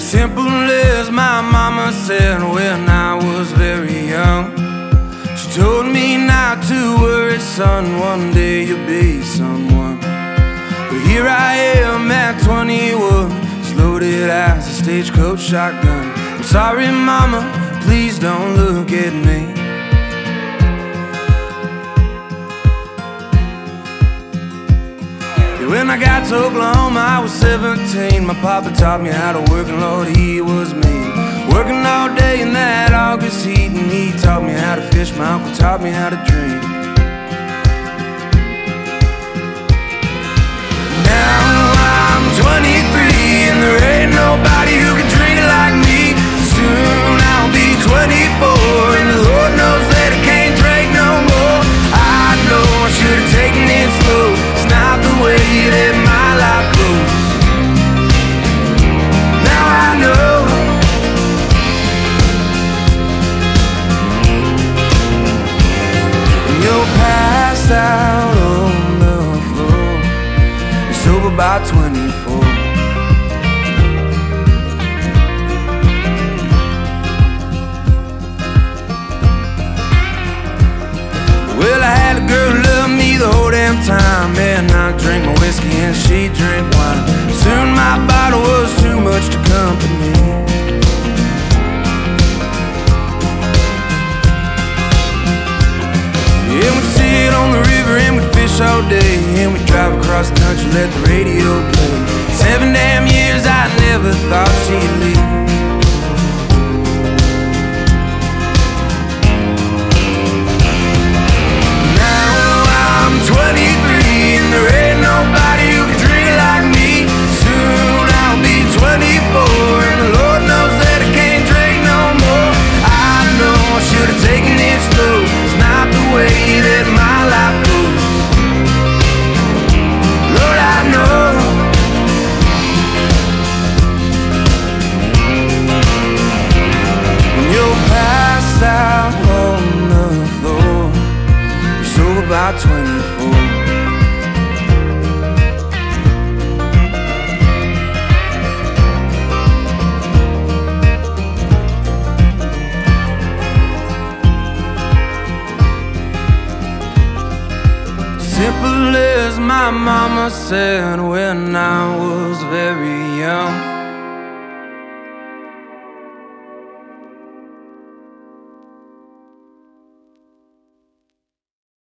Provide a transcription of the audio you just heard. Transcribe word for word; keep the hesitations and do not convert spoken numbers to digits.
Simple as my mama said when I was very young. She told me not to worry, son, one day you'll be someone. But here I am at twenty-one, as loaded as a stagecoach shotgun. I'm sorry, mama, please don't look at me. When I got to Oklahoma, I was seventeen. My papa taught me how to work, and Lord, he was mean. Working all day in that August heat, and he taught me how to fish. My uncle taught me how to drink. Now I'm twenty-three, and there ain't nobody who can drink it like me. Soon I'll be twenty-four, and the Lord knows that I can't drink no more. I know I should have taken it slow. It's not the way that my life goes. Now I know. When you're passed out on the floor, you're sober by twenty-four. Well, I had a girl who loved me the whole damn time, and I drank my whiskey and she drank wine. Soon my bottle was too much to company. Yeah, we'd sit on the river and we'd fish all day, and we'd drive across the country, let the radio play. Seven damn years I never thought she'd leave. twenty-three, and there ain't nobody who can drink like me. Soon I'll be twenty-four, and the Lord knows that I can't drink no more. I know I should have taken it slow. It's not the way that my life goes. Lord, I know. When you're passed out on the floor, you're sober by twenty-four. Simple as my mama said when I was very young.